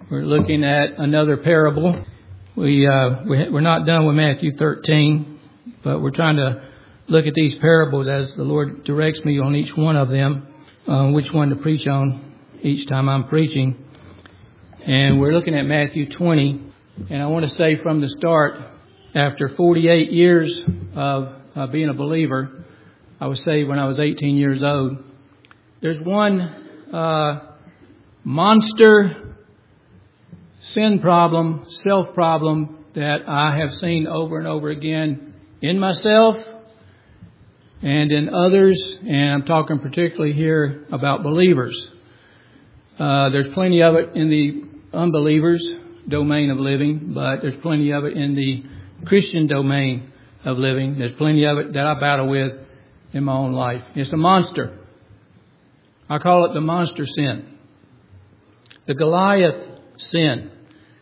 We're looking at another parable. We're not done with Matthew 13, but we're trying to look at these parables as the Lord directs me on each one of them, which one to preach on each time I'm preaching. And we're looking at Matthew 20. And I want to say from the start, after 48 years of being a believer, I was saved when I was 18 years old. There's one monster sin problem, self problem that I have seen over and over again in myself and in others. And I'm talking particularly here about believers. There's plenty of it in the unbelievers' domain of living, but there's plenty of it in the Christian domain of living. There's plenty of it that I battle with in my own life. It's a monster. I call it the monster sin. The Goliath sin.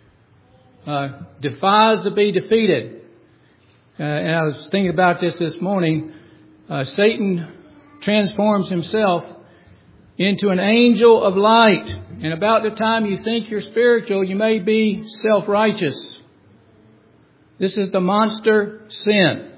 Defies to be defeated. And I was thinking about this morning. Satan transforms himself into an angel of light. And about the time you think you're spiritual, you may be self-righteous. This is the monster sin.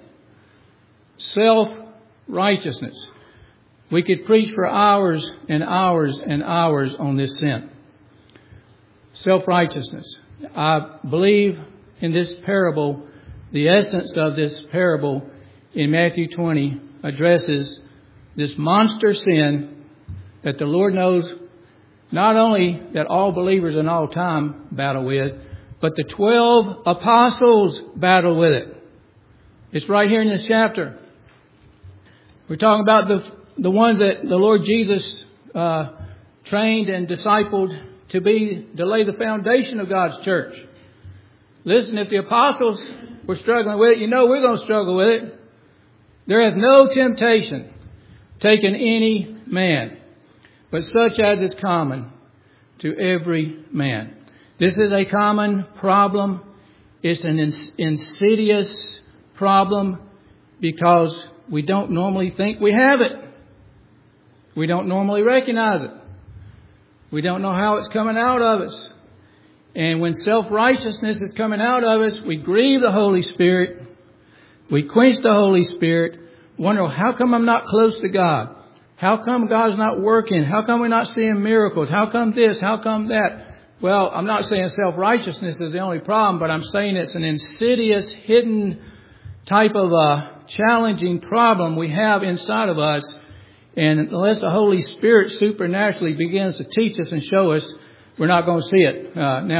Self-righteousness. We could preach for hours and hours and hours on this sin. Self-righteousness. I believe in this parable, the essence of this parable in Matthew 20 addresses this monster sin that the Lord knows not only that all believers in all time battle with, but the 12 apostles battle with it. It's right here in this chapter. We're talking about the ones that the Lord Jesus trained and discipled to lay the foundation of God's church. Listen, if the apostles were struggling with it, you know we're going to struggle with it. There has no temptation taken any man, but such as is common to every man. This is a common problem. It's an insidious problem because we don't normally think we have it. We don't normally recognize it. We don't know how it's coming out of us. And when self-righteousness is coming out of us, we grieve the Holy Spirit. We quench the Holy Spirit. Wonder, how come I'm not close to God? How come God's not working? How come we're not seeing miracles? How come this? How come that? Well, I'm not saying self-righteousness is the only problem, but I'm saying it's an insidious, hidden type of a challenging problem we have inside of us. And unless the Holy Spirit supernaturally begins to teach us and show us, we're not going to see it.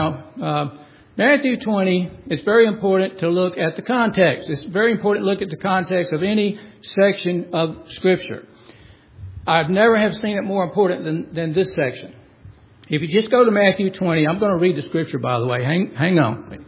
Matthew 20, it's very important to look at the context. It's very important to look at the context of any section of Scripture. I've never have seen it more important than this section. If you just go to Matthew 20, I'm going to read the Scripture, by the way. Hang on.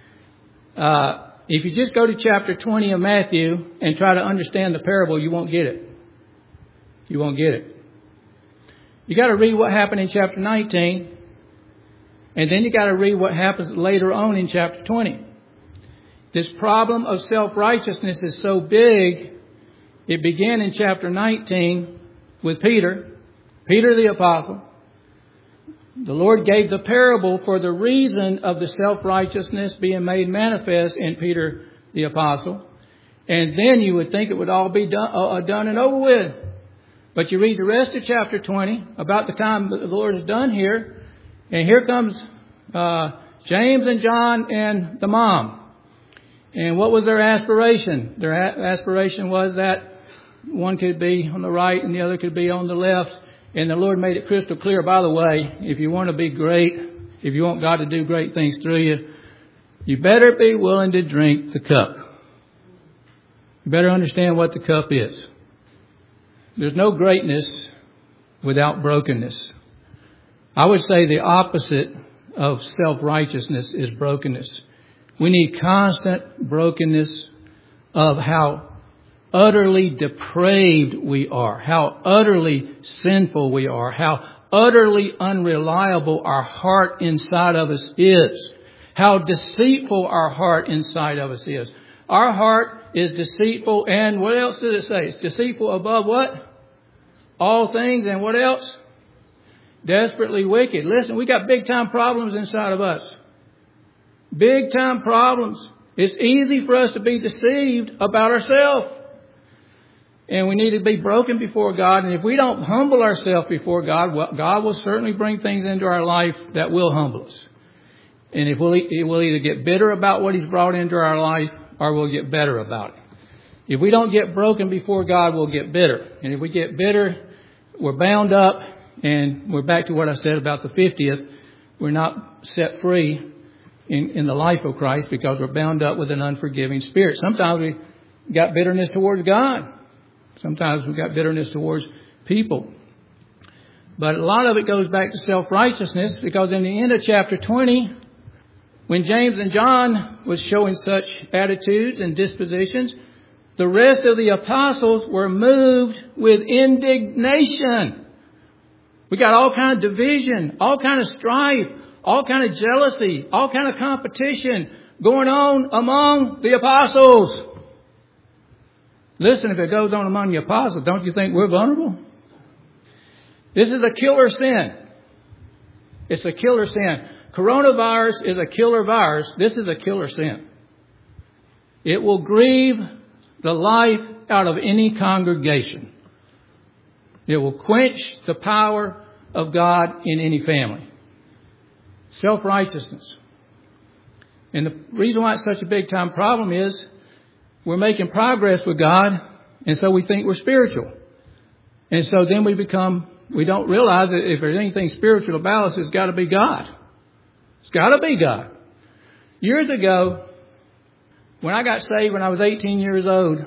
If you just go to chapter 20 of Matthew and try to understand the parable, you won't get it. You won't get it. You got to read what happened in chapter 19. And then you got to read what happens later on in chapter 20. This problem of self-righteousness is so big. It began in chapter 19 with Peter the apostle. The Lord gave the parable for the reason of the self-righteousness being made manifest in Peter the apostle. And then you would think it would all be done and over with. But you read the rest of chapter 20, about the time the Lord is done here, and here comes James and John and the mom. And what was their aspiration? Their aspiration was that one could be on the right and the other could be on the left. And the Lord made it crystal clear, by the way, if you want to be great, if you want God to do great things through you, you better be willing to drink the cup. You better understand what the cup is. There's no greatness without brokenness. I would say the opposite of self-righteousness is brokenness. We need constant brokenness of how utterly depraved we are, how utterly sinful we are, how utterly unreliable our heart inside of us is, how deceitful our heart inside of us is. Our heart is deceitful, and what else does it say? It's deceitful above what? All things, and what else? Desperately wicked. Listen, we got big time problems inside of us. Big time problems. It's easy for us to be deceived about ourselves. And we need to be broken before God. And if we don't humble ourselves before God, well, God will certainly bring things into our life that will humble us. And if we'll either get bitter about what He's brought into our life, or we'll get better about it. If we don't get broken before God, we'll get bitter. And if we get bitter, we're bound up. And we're back to what I said about the 50th. We're not set free in the life of Christ because we're bound up with an unforgiving spirit. Sometimes we got bitterness towards God. Sometimes we've got bitterness towards people. But a lot of it goes back to self-righteousness, because in the end of chapter 20, when James and John was showing such attitudes and dispositions, the rest of the apostles were moved with indignation. We got all kind of division, all kind of strife, all kind of jealousy, all kind of competition going on among the apostles. Listen, if it goes on among the apostles, don't you think we're vulnerable? This is a killer sin. It's a killer sin. Coronavirus is a killer virus. This is a killer sin. It will grieve the life out of any congregation. It will quench the power of God in any family. Self-righteousness. And the reason why it's such a big time problem is we're making progress with God, and so we think we're spiritual. And so then we don't realize that if there's anything spiritual about us, it's got to be God. It's got to be God. Years ago, when I got saved when I was 18 years old,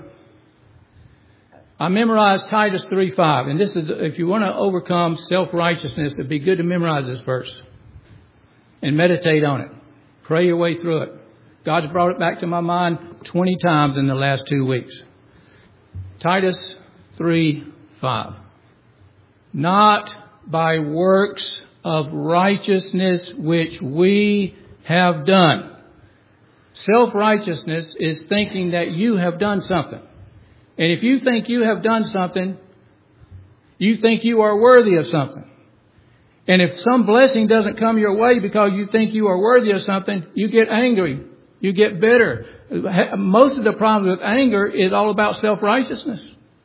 I memorized Titus 3:5. And this is, if you want to overcome self-righteousness, it'd be good to memorize this verse and meditate on it. Pray your way through it. God's brought it back to my mind 20 times in the last 2 weeks. Titus 3:5. Not by works of righteousness which we have done. Self-righteousness is thinking that you have done something. And if you think you have done something, you think you are worthy of something. And if some blessing doesn't come your way because you think you are worthy of something, you get angry. You get bitter. Most of the problems with anger is all about self-righteousness.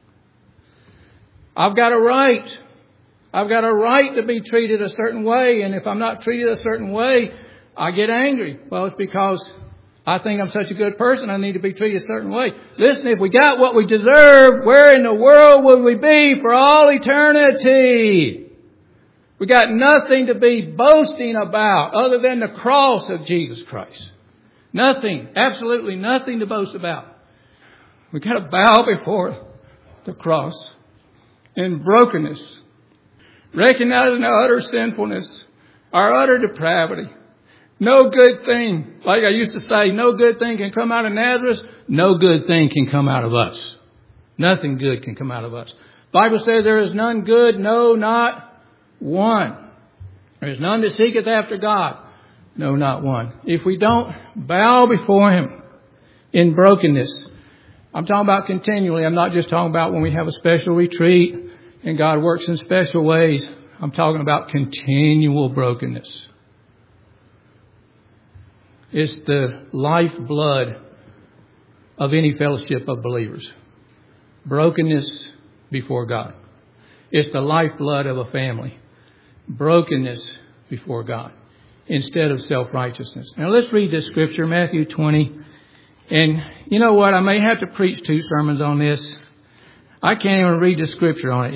I've got a right. I've got a right to be treated a certain way. And if I'm not treated a certain way, I get angry. Well, it's because I think I'm such a good person, I need to be treated a certain way. Listen, if we got what we deserve, where in the world would we be for all eternity? We got nothing to be boasting about other than the cross of Jesus Christ. Nothing, absolutely nothing to boast about. We got to bow before the cross in brokenness, recognizing our utter sinfulness, our utter depravity. No good thing, like I used to say, no good thing can come out of Nazareth. No good thing can come out of us. Nothing good can come out of us. The Bible says there is none good, no, not one. There is none that seeketh after God. No, not one. If we don't bow before Him in brokenness, I'm talking about continually. I'm not just talking about when we have a special retreat and God works in special ways. I'm talking about continual brokenness. It's the lifeblood of any fellowship of believers. Brokenness before God. It's the lifeblood of a family. Brokenness before God instead of self-righteousness. Now let's read this scripture, Matthew 20. And you know what? I may have to preach 2 sermons on this. I can't even read the scripture on it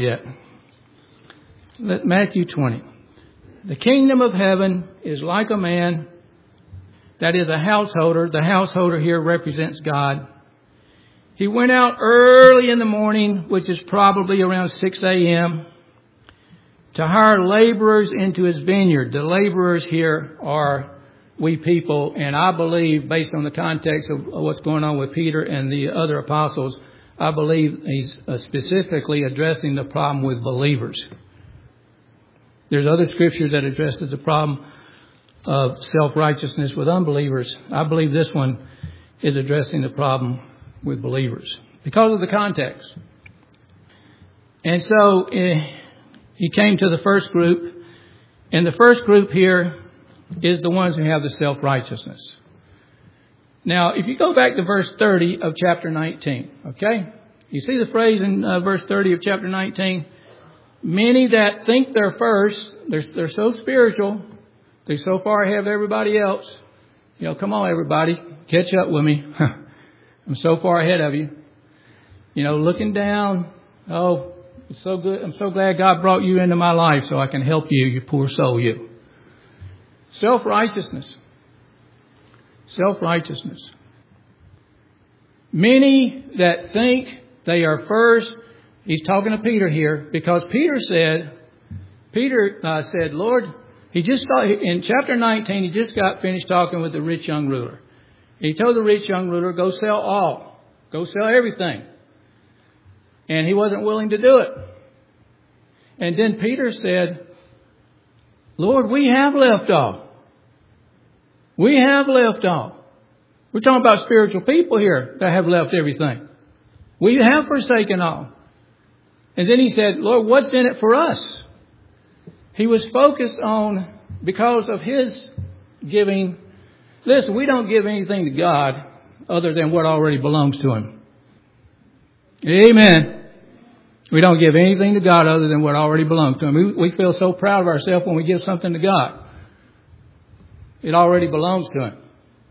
yet. Matthew 20. The kingdom of heaven is like a man that is a householder. The householder here represents God. He went out early in the morning, which is probably around 6 a.m., to hire laborers into his vineyard. The laborers here are we people, and I believe, based on the context of what's going on with Peter and the other apostles, I believe he's specifically addressing the problem with believers. There's other scriptures that addresses the problem of self-righteousness with unbelievers. I believe this one is addressing the problem with believers because of the context. And so he came to the first group And the first group here is the ones who have the self-righteousness. Now, if you go back to verse 30 of chapter 19, okay? You see the phrase in verse 30 of chapter 19? Many that think they're first, they're so spiritual, they're so far ahead of everybody else. You know, come on, everybody, catch up with me. I'm so far ahead of you. You know, looking down, oh, it's so good. I'm so glad God brought you into my life so I can help you, you poor soul, you. Self-righteousness. Self-righteousness. Many that think they are first. He's talking to Peter here because Peter said, Lord, he just thought, in chapter 19, he just got finished talking with the rich young ruler. He told the rich young ruler, go sell all. Go sell everything. And he wasn't willing to do it. And then Peter said, Lord, we have left all. We have left all. We're talking about spiritual people here that have left everything. We have forsaken all. And then he said, Lord, what's in it for us? He was focused on, because of his giving. Listen, we don't give anything to God other than what already belongs to him. Amen. We don't give anything to God other than what already belongs to him. We feel so proud of ourselves when we give something to God. It already belongs to him.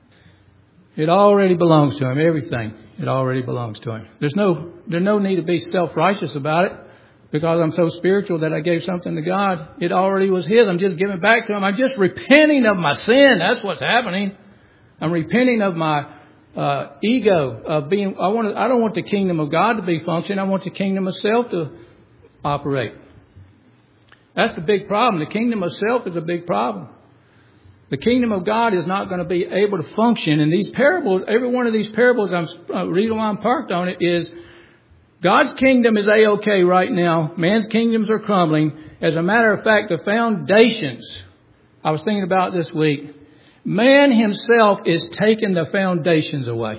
It already belongs to him. Everything. It already belongs to him. There's no need to be self-righteous about it because I'm so spiritual that I gave something to God. It already was his. I'm just giving back to him. I'm just repenting of my sin. That's what's happening. I'm repenting of my ego of being. I don't want the kingdom of God to be functioning. I want the kingdom of self to operate. That's the big problem. The kingdom of self is a big problem. The kingdom of God is not going to be able to function. And these parables, every one of these parables, reading while I'm parked on it, is God's kingdom is A-OK right now. Man's kingdoms are crumbling. As a matter of fact, the foundations, I was thinking about this week, man himself is taking the foundations away.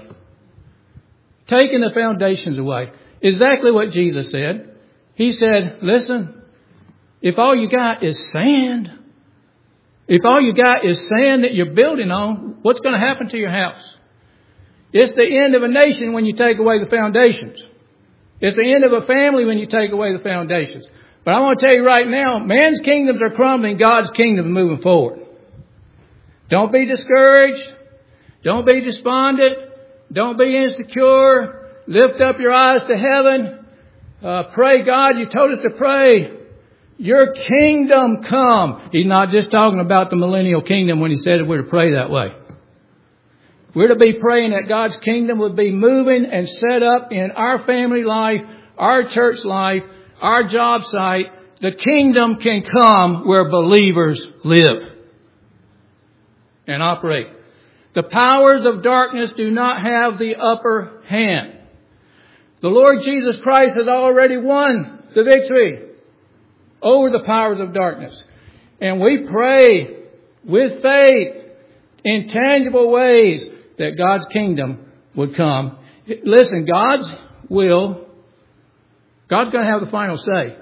Taking the foundations away. Exactly what Jesus said. He said, listen, if all you got is sand, if all you got is sand that you're building on, what's going to happen to your house? It's the end of a nation when you take away the foundations. It's the end of a family when you take away the foundations. But I want to tell you right now, man's kingdoms are crumbling, God's kingdom is moving forward. Don't be discouraged. Don't be despondent. Don't be insecure. Lift up your eyes to heaven. Pray, God, you told us to pray. Your kingdom come. He's not just talking about the millennial kingdom when he said we're to pray that way. We're to be praying that God's kingdom would be moving and set up in our family life, our church life, our job site. The kingdom can come where believers live and operate. The powers of darkness do not have the upper hand. The Lord Jesus Christ has already won the victory over the powers of darkness. And we pray with faith in tangible ways that God's kingdom would come. Listen, God's going to have the final say.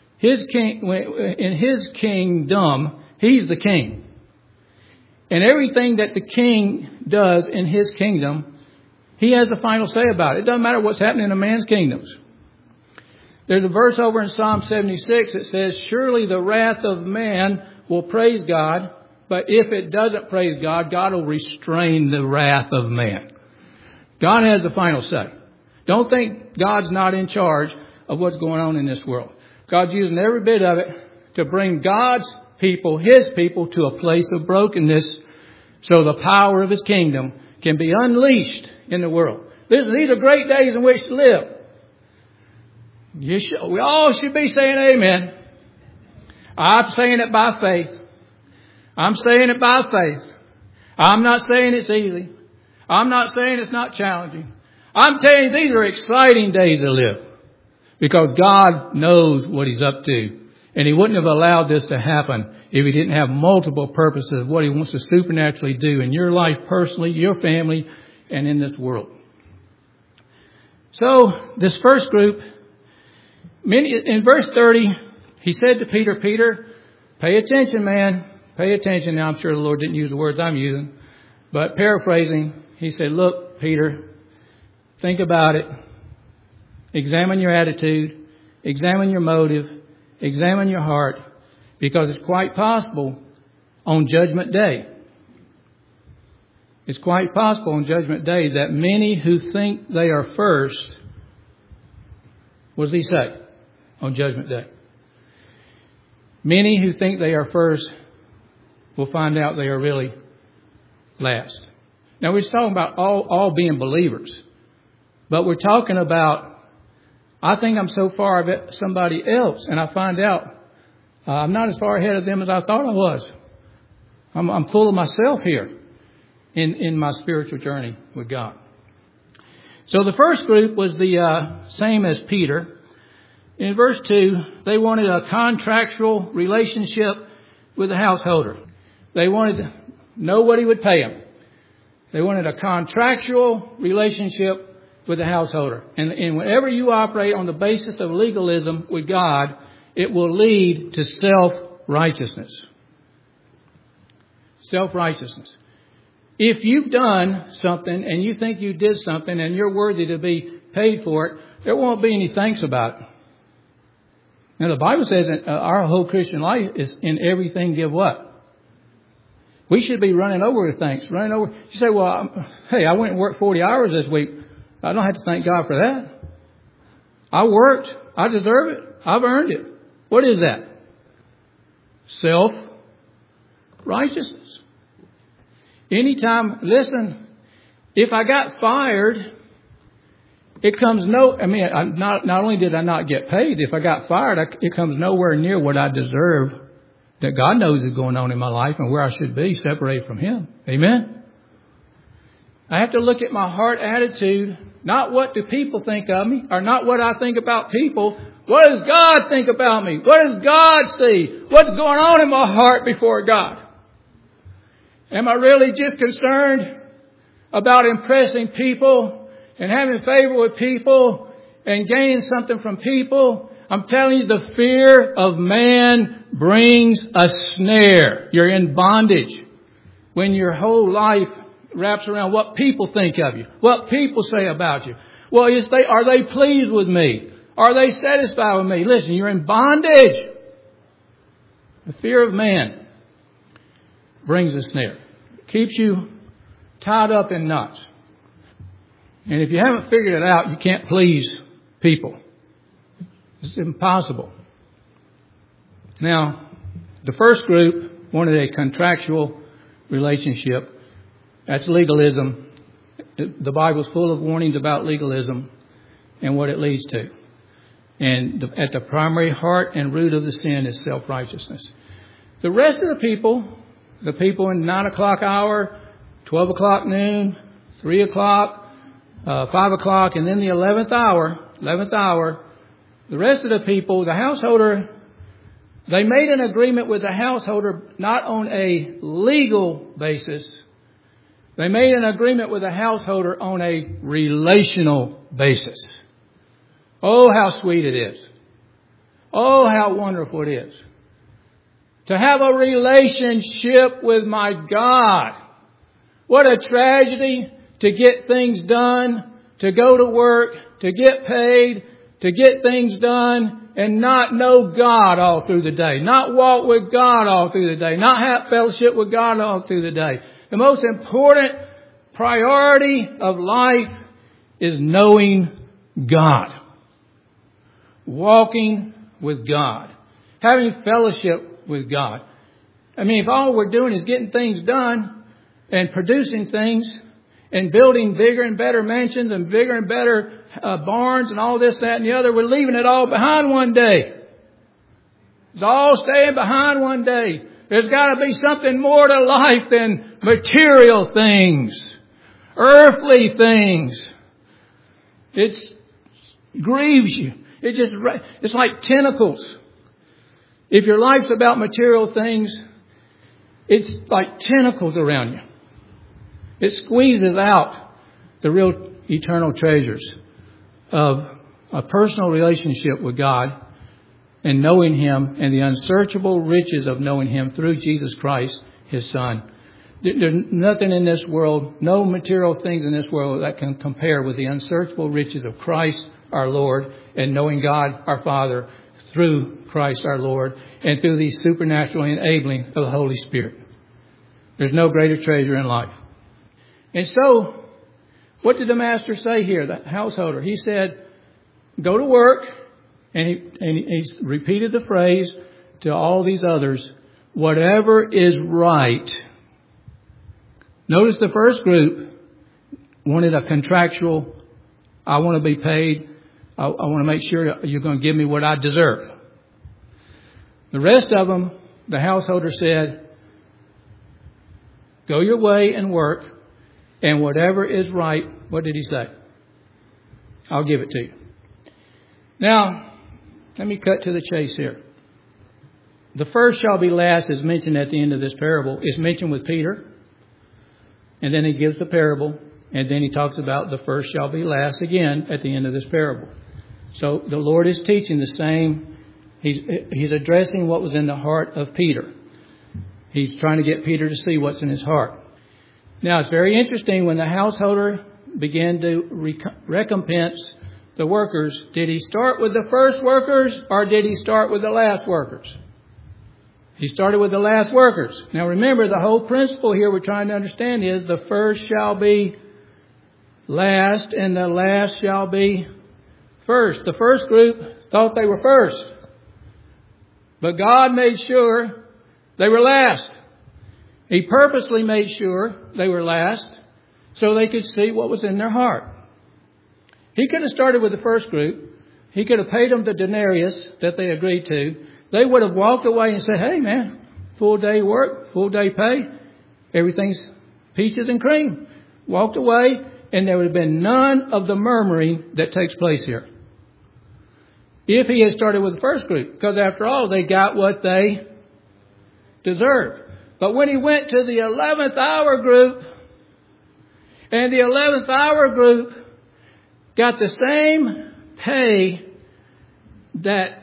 In His kingdom, He's the king. And everything that the king does in His kingdom, He has the final say about it. It doesn't matter what's happening in man's kingdoms. There's a verse over in Psalm 76 that says, surely the wrath of man will praise God, but if it doesn't praise God, God will restrain the wrath of man. God has the final say. Don't think God's not in charge of what's going on in this world. God's using every bit of it to bring God's people, His people, to a place of brokenness so the power of His kingdom can be unleashed in the world. Listen, these are great days in which to live. We all should be saying amen. I'm saying it by faith. I'm saying it by faith. I'm not saying it's easy. I'm not saying it's not challenging. I'm telling you, these are exciting days to live because God knows what He's up to. And He wouldn't have allowed this to happen if He didn't have multiple purposes of what He wants to supernaturally do in your life personally, your family, and in this world. So this first group, in verse 30, He said to Peter, Peter, Pay attention, man. Pay attention. Now, I'm sure the Lord didn't use the words I'm using. But paraphrasing, he said, look, Peter, think about it. Examine your attitude. Examine your motive. Examine your heart. Because it's quite possible on Judgment Day. It's quite possible on Judgment Day that many who think they are first, what does he say on Judgment Day? Many who think they are first will find out they are really last. Now, we're talking about all being believers. But we're talking about, I think I'm so far ahead of somebody else, and I find out I'm not as far ahead of them as I thought I was. I'm full of myself here in my spiritual journey with God. So the first group was the same as Peter. In verse 2, they wanted a contractual relationship with the householder. They wanted to know what he would pay them. They wanted a contractual relationship with the householder. And whenever you operate on the basis of legalism with God, it will lead to self-righteousness. Self-righteousness. If you've done something and you think you did something and you're worthy to be paid for it, there won't be any thanks about it. Now, the Bible says that our whole Christian life is in everything give what? We should be running over with thanks. Running over. You say, well, hey, I went and worked 40 hours this week. I don't have to thank God for that. I worked. I deserve it. I've earned it. What is that? Self-righteousness. Anytime, listen, if I got fired, it comes not only did I not get paid, if I got fired, it comes nowhere near what I deserve that God knows is going on in my life and where I should be separated from Him. Amen? I have to look at my heart attitude, not what do people think of me, or not what I think about people. What does God think about me? What does God see? What's going on in my heart before God? Am I really just concerned about impressing people and having favor with people and gaining something from people? I'm telling you, the fear of man brings a snare. You're in bondage when your whole life wraps around what people think of you, what people say about you. Well, are they pleased with me? Are they satisfied with me? Listen, you're in bondage. The fear of man brings a snare. It keeps you tied up in knots. And if you haven't figured it out, you can't please people. It's impossible. Now, the first group wanted a contractual relationship. That's legalism. The Bible's full of warnings about legalism and what it leads to. And at the primary heart and root of the sin is self-righteousness. The rest of the people in 9 o'clock hour, 12 o'clock noon, 3 o'clock, 5 o'clock, and then the 11th hour, the rest of the people, the householder, they made an agreement with the householder not on a legal basis. They made an agreement with the householder on a relational basis. Oh, how sweet it is. Oh, how wonderful it is to have a relationship with my God. What a tragedy to get things done, to go to work, to get paid, to get things done and not know God all through the day, not walk with God all through the day, not have fellowship with God all through the day. The most important priority of life is knowing God, walking with God, having fellowship with God. I mean, if all we're doing is getting things done and producing things and building bigger and better mansions and bigger and better barns and all this, that, and the other, we're leaving it all behind one day. It's all staying behind one day. There's got to be something more to life than material things, earthly things. It grieves you. It's like tentacles. If your life's about material things, it's like tentacles around you. It squeezes out the real eternal treasures of a personal relationship with God and knowing Him and the unsearchable riches of knowing Him through Jesus Christ, His Son. There's nothing in this world, no material things in this world that can compare with the unsearchable riches of Christ our Lord and knowing God our Father through Christ our Lord and through the supernatural enabling of the Holy Spirit. There's no greater treasure in life. And so, what did the Master say here, the householder? He said, go to work. And he repeated the phrase to all these others, whatever is right. Notice the first group wanted a contractual, I want to be paid. I want to make sure you're going to give me what I deserve. The rest of them, the householder said, go your way and work, and whatever is right, what did he say? I'll give it to you. Now, let me cut to the chase here. The first shall be last is mentioned at the end of this parable. It's mentioned with Peter. And then he gives the parable. And then he talks about the first shall be last again at the end of this parable. So the Lord is teaching the same. He's addressing what was in the heart of Peter. He's trying to get Peter to see what's in his heart. Now, it's very interesting when the householder began to recompense the workers. Did he start with the first workers or did he start with the last workers? He started with the last workers. Now remember, the whole principle here we're trying to understand is the first shall be last and the last shall be first. The first group thought they were first. But God made sure they were last. He purposely made sure they were last so they could see what was in their heart. He could have started with the first group. He could have paid them the denarius that they agreed to. They would have walked away and said, hey, man, full day work, full day pay. Everything's peaches and cream. Walked away, and there would have been none of the murmuring that takes place here. If he had started with the first group, because after all, they got what they deserved. But when he went to the 11th hour group, and the 11th hour group got the same pay that,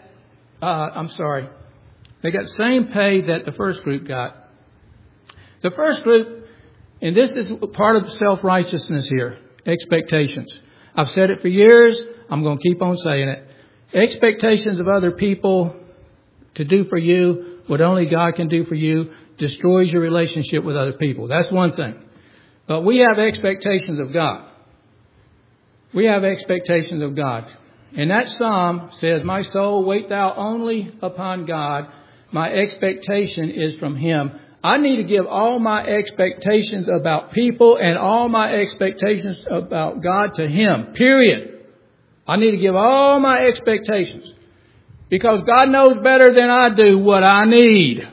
they got the same pay that the first group got. The first group, and this is part of self-righteousness here, expectations. I've said it for years. I'm going to keep on saying it. Expectations of other people to do for you what only God can do for you destroys your relationship with other people. That's one thing. But we have expectations of God. We have expectations of God. And that psalm says, my soul, wait thou only upon God. My expectation is from Him. I need to give all my expectations about people and all my expectations about God to Him. Period. I need to give all my expectations. Because God knows better than I do what I need.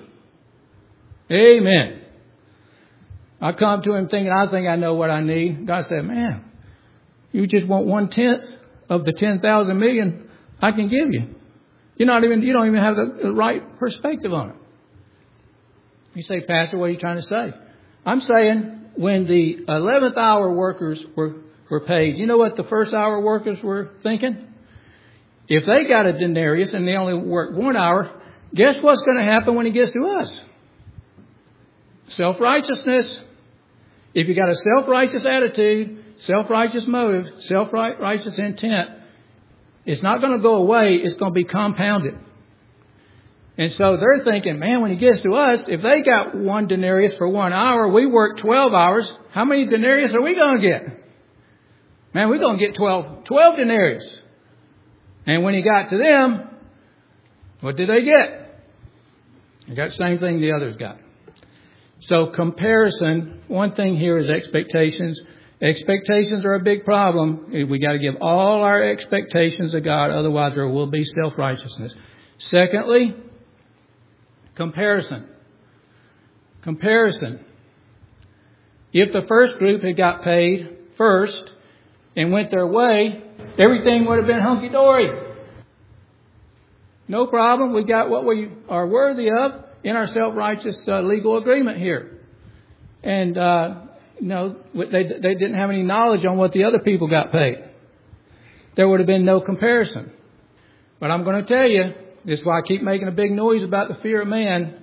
Amen. I come to Him thinking, I think I know what I need. God said, man, you just want 1/10 of the 10,000 million I can give you. You don't even have the right perspective on it. You say, Pastor, what are you trying to say? I'm saying when the 11th hour workers were paid, you know what the first hour workers were thinking? If they got a denarius and they only worked 1 hour, guess what's going to happen when he gets to us? Self-righteousness. If you got a self-righteous attitude, self-righteous motive, self-righteous intent, it's not going to go away. It's going to be compounded. And so they're thinking, man, when he gets to us, if they got 1 denarius for 1 hour, we work 12 hours. How many denarius are we going to get? Man, we're going to get 12 denarius. And when he got to them, what did they get? They got the same thing the others got. So comparison, one thing here is expectations. Expectations are a big problem. We got to give all our expectations to God, otherwise there will be self-righteousness. Secondly, comparison. Comparison. If the first group had got paid first and went their way, everything would have been hunky-dory. No problem. We got what we are worthy of in our self-righteous legal agreement here. And, they didn't have any knowledge on what the other people got paid. There would have been no comparison. But I'm going to tell you, This is why I keep making a big noise about the fear of man.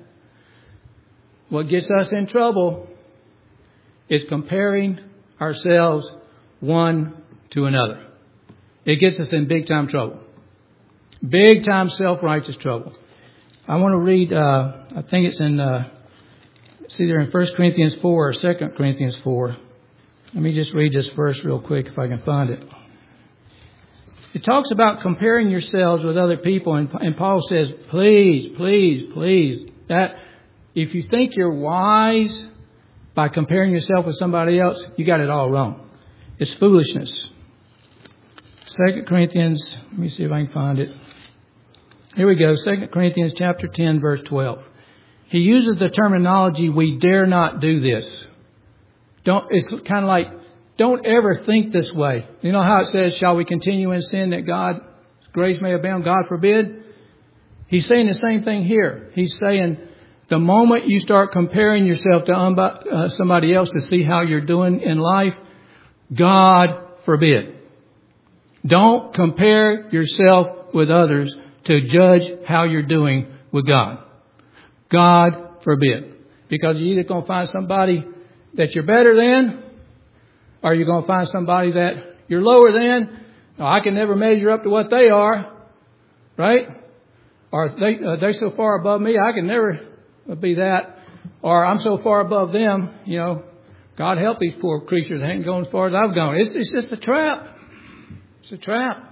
What gets us in trouble is comparing ourselves one to another. It gets us in big time trouble. Big time self-righteous trouble. I want to read, I think it's either in 1 Corinthians 4 or 2 Corinthians 4. Let me just read this verse real quick if I can find it. It talks about comparing yourselves with other people, and Paul says, please, that if you think you're wise by comparing yourself with somebody else, you got it all wrong. It's foolishness. 2 Corinthians, let me see if I can find it. Here we go, 2 Corinthians chapter 10, verse 12. He uses the terminology, we dare not do this. It's kind of like, don't ever think this way. You know how it says, shall we continue in sin that God's grace may abound? God forbid. He's saying the same thing here. He's saying the moment you start comparing yourself to somebody else to see how you're doing in life, God forbid. Don't compare yourself with others to judge how you're doing with God. God forbid. Because you're either going to find somebody that you're better than, or you're going to find somebody that you're lower than. No, I can never measure up to what they are, right? Or they're so far above me, I can never be that. Or I'm so far above them, God help these poor creatures. They ain't going as far as I've gone. It's just a trap. It's a trap.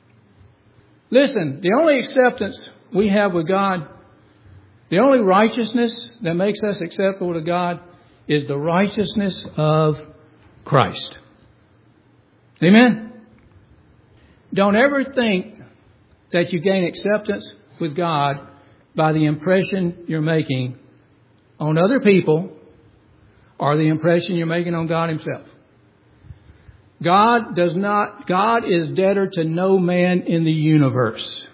Listen, the only acceptance we have with God, the only righteousness that makes us acceptable to God is the righteousness of Christ. Amen? Don't ever think that you gain acceptance with God by the impression you're making on other people or the impression you're making on God Himself. God is debtor to no man in the universe.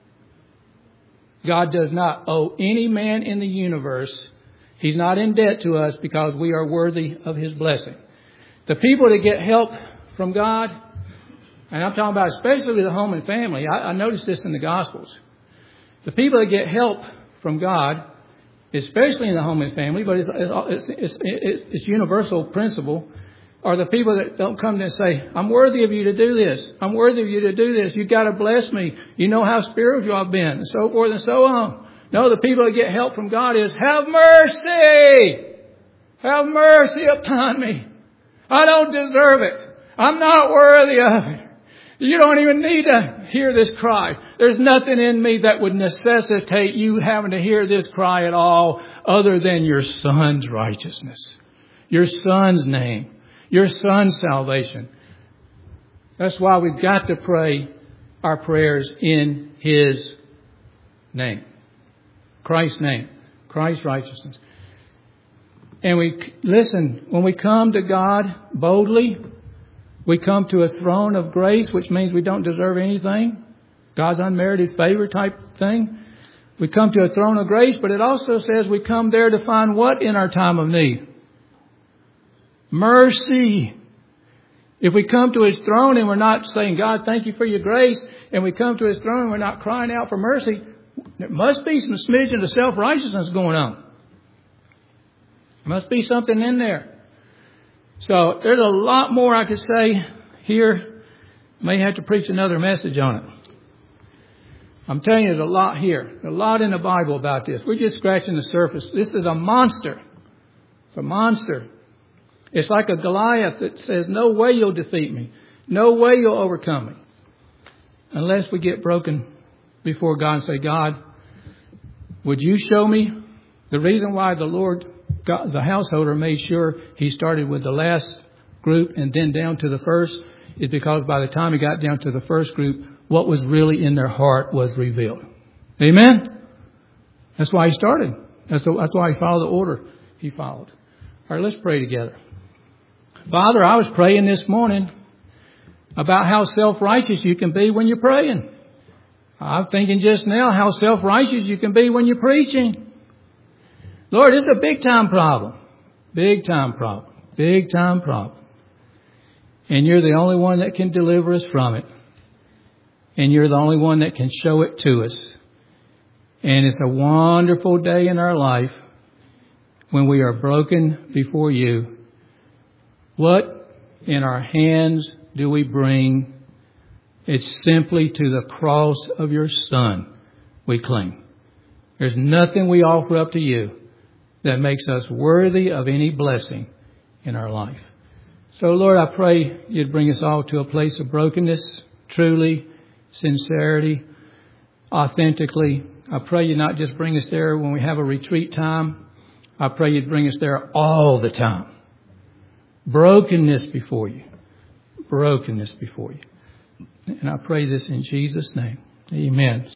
God does not owe any man in the universe. He's not in debt to us because we are worthy of His blessing. The people that get help from God, and I'm talking about especially the home and family. I noticed this in the Gospels. The people that get help from God, especially in the home and family, but it's universal principle, are the people that don't come and say, I'm worthy of you to do this. I'm worthy of you to do this. You've got to bless me. You know how spiritual I've been, and so forth and so on. No, the people that get help from God is, have mercy. Have mercy upon me. I don't deserve it. I'm not worthy of it. You don't even need to hear this cry. There's nothing in me that would necessitate you having to hear this cry at all other than your Son's righteousness, your Son's name, your Son's salvation. That's why we've got to pray our prayers in His name. Christ's name. Christ's righteousness. And when we come to God boldly, we come to a throne of grace, which means we don't deserve anything. God's unmerited favor type thing. We come to a throne of grace, but it also says we come there to find what in our time of need? Mercy. If we come to His throne and we're not saying, God, thank you for your grace, and we come to His throne and we're not crying out for mercy, there must be some smidgen of self-righteousness going on. There must be something in there. So there's a lot more I could say here. May have to preach another message on it. I'm telling you, there's a lot here. A lot in the Bible about this. We're just scratching the surface. This is a monster. It's a monster. It's like a Goliath that says, no way you'll defeat me. No way you'll overcome me. Unless we get broken before God and say, God, would you show me? The reason why the Lord, God, the householder, made sure He started with the last group and then down to the first is because by the time He got down to the first group, what was really in their heart was revealed. Amen? That's why He started. That's why He followed the order He followed. All right, let's pray together. Father, I was praying this morning about how self-righteous you can be when you're praying. I'm thinking just now how self-righteous you can be when you're preaching. Lord, it's a big time problem. Big time problem. Big time problem. And you're the only one that can deliver us from it. And you're the only one that can show it to us. And it's a wonderful day in our life when we are broken before you. What in our hands do we bring? It's simply to the cross of your Son we cling. There's nothing we offer up to you that makes us worthy of any blessing in our life. So, Lord, I pray you'd bring us all to a place of brokenness, truly, sincerity, authentically. I pray you not just bring us there when we have a retreat time. I pray you'd bring us there all the time. Brokenness before you. Brokenness before you. And I pray this in Jesus' name. Amen.